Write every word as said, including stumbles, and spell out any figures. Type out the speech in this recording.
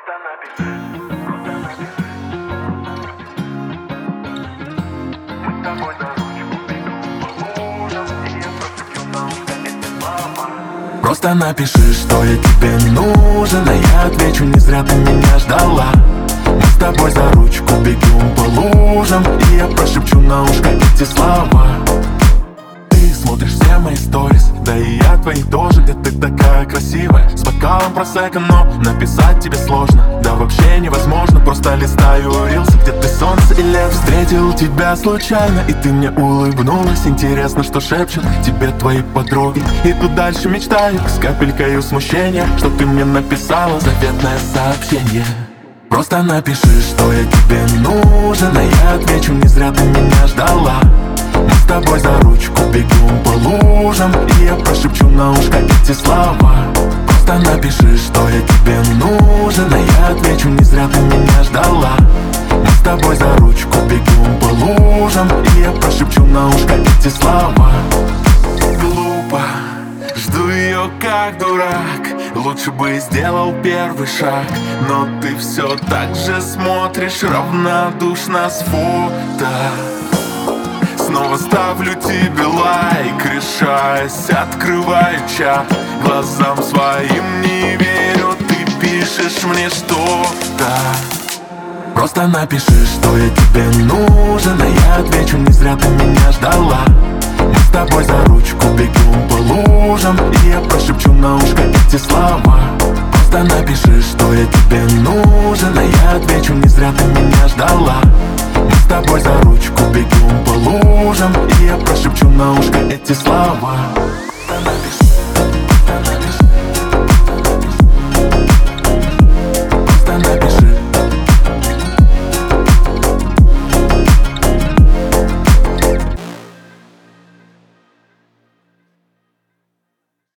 Просто напиши, просто напиши. Мы с тобой за ручку бегем по лужам, и я прошепчу на ушко эти слова. Просто напиши, что я тебе нужен, а я отвечу, не зря ты меня ждала. Мы с тобой за ручку бегем по лужам, и я прошепчу на ушко эти слова. Ты смотришь все мои сторис, да и я твои тоже, где ты такая красивая. С бокалом просека, но написать тебе сложно. Да вообще невозможно, просто листаю рилсы, где ты солнце и лето. Встретил тебя случайно, и ты мне улыбнулась. Интересно, что шепчут тебе твои подруги. Иду дальше, мечтаю, с капелькой смущения, что ты мне написала заветное сообщение. Просто напиши, что я тебе нужен, а я отвечу, не зря ты меня ждала. Мы с тобой за ручку бегем по лужам, и я прошепчу на ушко эти слова. Просто напиши, что я тебе нужен, а я отвечу, не зря ты меня ждала. Мы с тобой за ручку бегем по лужам, и я прошепчу на ушко эти слова. Глупо, жду ее как дурак, лучше бы сделал первый шаг. Но ты все так же смотришь равнодушно с фото. Снова ставлю тебе лайк, решаясь, открываю чат. Глазам своим не верю, ты пишешь мне что-то. Просто напиши, что я тебе нужен, а я отвечу, не зря ты меня ждала. Мы с тобой за ручку бегем по лужам, и я прошепчу на ушко эти слова. Просто напиши, что я тебе нужен, а я отвечу, не зря ты меня ждала. Мы с тобой за ручку бегем по лужам, и я прошепчу на ушко эти слова.